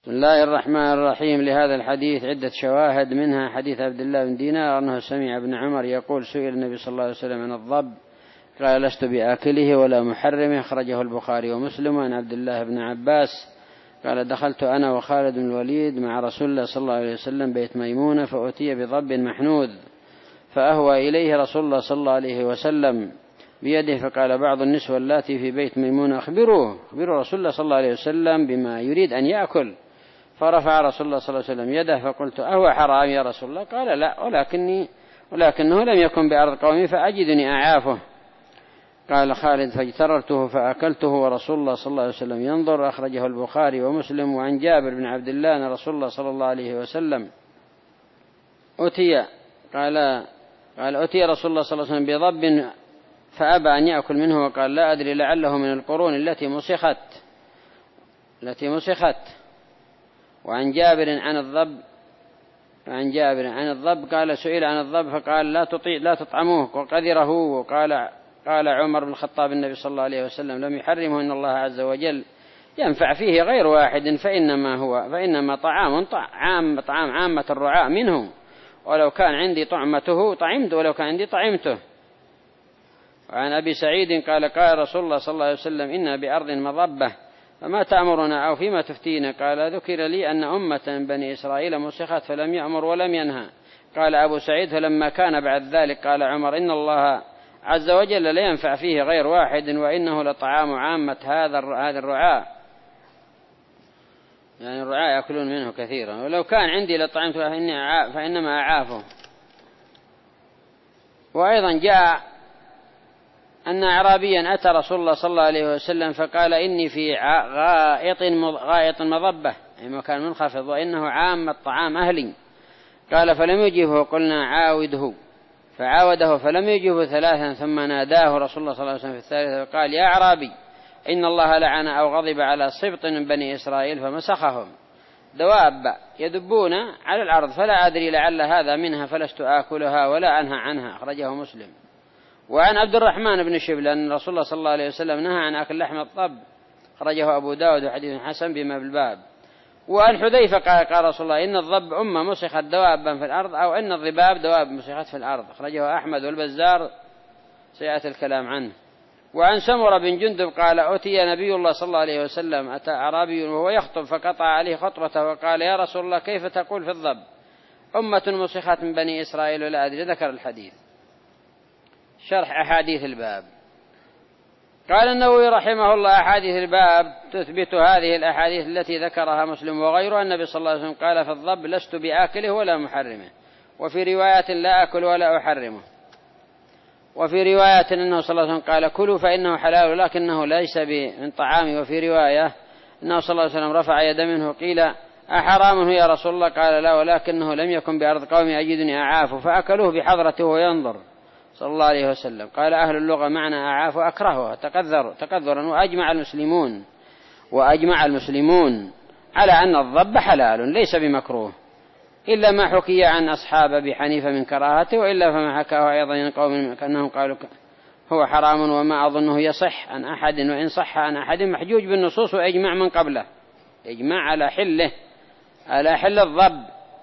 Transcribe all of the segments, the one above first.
بسم الله الرحمن الرحيم. لهذا الحديث عدة شواهد، منها حديث عبد الله بن دينار أنه سمع ابن عمر يقول: سئل النبي صلى الله عليه وسلم عن الضب قال: لست بآكله ولا محرمه، أخرجه البخاري ومسلم. عن عبد الله بن عباس قال: دخلت أنا وخالد بن الوليد مع رسول الله صلى الله عليه وسلم بيت ميمونة، فأتي بضب محنوذ، فأهوى إليه رسول الله صلى الله عليه وسلم بيده، فقال بعض النسوة اللاتي في بيت ميمونة: أخبروا رسول الله صلى الله عليه وسلم بما يريد أن يأكل. فرفع رسول الله صلى الله عليه وسلم يده، فقلت: أهو حرام يا رسول الله؟ قال: لا، ولكنه لم يكن بأرض قومي فأجدني أعافه. قال خالد: فاجتررته فأكلته ورسول الله صلى الله عليه وسلم ينظر، أخرجه البخاري ومسلم. وعن جابر بن عبد الله أن رسول الله صلى الله عليه وسلم أتي رسول الله صلى الله عليه وسلم بضب فأبى أن يأكل منه، وقال: لا أدري لعله من القرون التي مسخت. وعن جابر عن الضب قال: سئل عن الضب فقال: لا تطعموه وقذره. قال عمر بن الخطاب: النبي صلى الله عليه وسلم لم يحرمه، إن الله عز وجل ينفع فيه غير واحد، فإنما طعام عامة الرعاء منه، ولو كان عندي طعمته طعمت، ولو كان عندي طعمته. وعن أبي سعيد قال رسول الله صلى الله عليه وسلم: إنا بأرض مضبة، فما تأمرنا أو فيما تفتينا؟ قال: ذكر لي أن أمة بني إسرائيل مسخت فلم يأمر ولم ينهى. قال أبو سعيد: فلما كان بعد ذلك قال عمر: إن الله عز وجل لا ينفع فيه غير واحد، وإنه لطعام عامة هذا الرعاء، يعني الرعاء يأكلون منه كثيرا، ولو كان عندي لطعمته فإنما أعافه. وأيضا جاء أن أعرابيا أتى رسول الله صلى الله عليه وسلم فقال: إني في غائط مضبة، يعني مكان منخفض، وإنه عامة طعام أهلي. قال: فلم يجبه، قلنا: عاوده. فعاوده فلم يجبه ثلاثا، ثم ناداه رسول الله صلى الله عليه وسلم في الثالثة فقال: يا أعرابي، إن الله لعن أو غضب على سبط من بني إسرائيل فمسخهم، دواب يدبون على الأرض، فلا أدري لعل هذا منها، فلست آكلها ولا أنهى عنها. أخرجه مسلم. وعن عبد الرحمن بن شبل أن رسول الله صلى الله عليه وسلم نهى عن أكل لحم الضب، أخرجه أبو داود وحديث حسن بما بالباب. وعن حذيفة قال رسول الله: إن الضب مسخت دوابا في الأرض، أو إن الضباب دواب مسخت في الأرض. أخرجه أحمد والبزار، سيأتي الكلام عنه. وعن سمرة بن جندب قال: أتي نبي الله صلى الله عليه وسلم، أتى أعرابي وهو يخطب فقطع عليه خطبته، وقال: يا رسول الله، كيف تقول في الضب؟ أمة مسخت من بني إسرائيل ولا أدري. ذكر الحديث. شرح أحاديث الباب. قال النووي رحمه الله: أحاديث الباب تثبت هذه الأحاديث التي ذكرها مسلم وغيره. النبي صلى الله عليه وسلم قال في الضب: لست بآكله ولا محرمه. وفي رواية: لا أكل ولا أحرمه. وفي رواية أنه صلى الله عليه وسلم قال: كلوا فإنه حلال لكنه ليس من طعامي. وفي رواية أنه صلى الله عليه وسلم رفع يد منه، قيل: أحرام يا رسول الله؟ قال: لا، ولكنه لم يكن بأرض قومي أجدني أعافه، فأكلوه بحضرته وينظر صلى الله عليه وسلم. قال أهل اللغة: معنى أعاف أكرهه تقذرا. وأجمع المسلمون على أن الضب حلال ليس بمكروه، إلا ما حكي عن أصحاب أبي حنيفة من كراهته، وإلا فما حكاه أيضا عن قوم كأنهم قالوا هو حرام، وما أظنه يصح عن أحد، وإن صح عن أحد محجوج بالنصوص وإجماع من قبله، إجماع على حل الضب.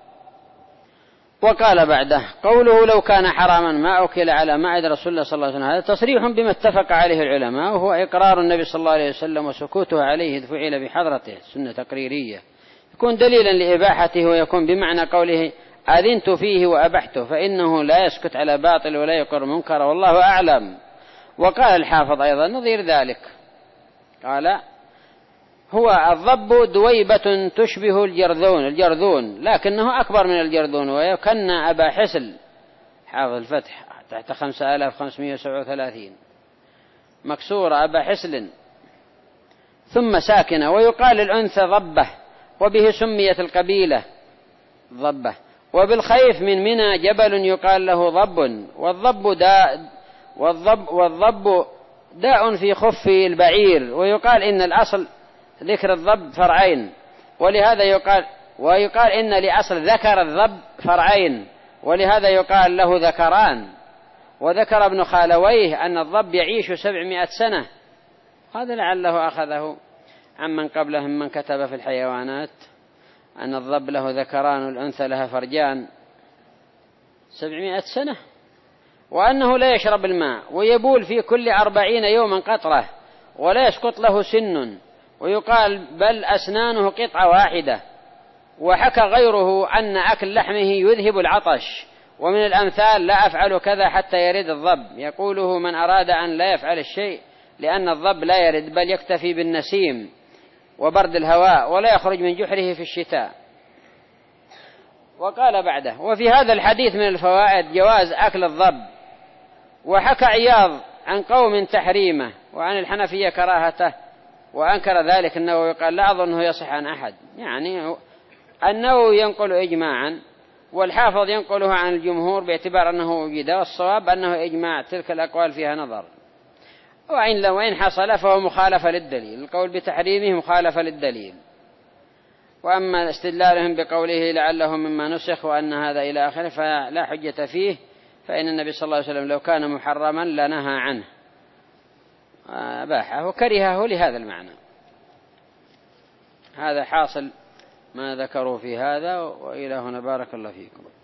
وقال بعده: قوله لو كان حراما ما أكل على مائد رسول الله صلى الله عليه وسلم، هذا تصريح بما اتفق عليه العلماء، وهو إقرار النبي صلى الله عليه وسلم وسكوته عليه إذ فعل بحضرته، سنة تقريرية، يكون دليلا لإباحته، ويكون بمعنى قوله: أذنت فيه وأبحته، فإنه لا يسكت على باطل ولا يقر منكر، والله أعلم. وقال الحافظ أيضا نظير ذلك، قال: هو الضب دويبة تشبه الجرذون، لكنه أكبر من الجرذون، ويكنى أبا حسل، حافظ الفتح تحت 5537، مكسورة أبا حسل ثم ساكنة. ويقال الأنثى ضبة، وبه سميت القبيلة ضبة. وبالخيف من منى جبل يقال له ضب، والضب داء في خف البعير. ويقال إن الأصل ذكر الضب فرعين، ويقال إن لأصل ذكر الضب فرعين، ولهذا يقال له ذكران. وذكر ابن خالويه أن الضب يعيش 700 سنة، هذا لعله أخذه عمن قبله من كتب في الحيوانات. أن الضب له ذكران والأنثى لها فرجان 700 سنة، وأنه لا يشرب الماء ويبول في كل 40 يوما قطرة ولا يسقط له سن، ويقال بل أسنانه قطعة واحدة. وحكى غيره أن أكل لحمه يذهب العطش. ومن الأمثال لا أفعل كذا حتى يرد الضب، يقوله من أراد أن لا يفعل الشيء لأن الضب لا يرد بل يكتفي بالنسيم وبرد الهواء ولا يخرج من جحره في الشتاء. وقال بعده: وفي هذا الحديث من الفوائد جواز أكل الضب. وحكى عياض عن قوم تحريمه وعن الحنفية كراهته، وأنكر ذلك النووي قال لا أظنه يصح عن أحد. يعني النووي ينقل إجماعا والحافظ ينقله عن الجمهور باعتبار أنه وجد، والصواب أنه إجماع، تلك الأقوال فيها نظر، وإن حصل فهو مخالفة للدليل، القول بتحريمه مخالفة للدليل. وأما استدلالهم بقوله لعله مما نسخ وأن هذا إلى آخره فلا حجة فيه، فإن النبي صلى الله عليه وسلم لو كان محرما لنهى عنه أباحه وكرهه لهذا المعنى. هذا حاصل ما ذكروا في هذا، وإلى هنا بارك الله فيكم.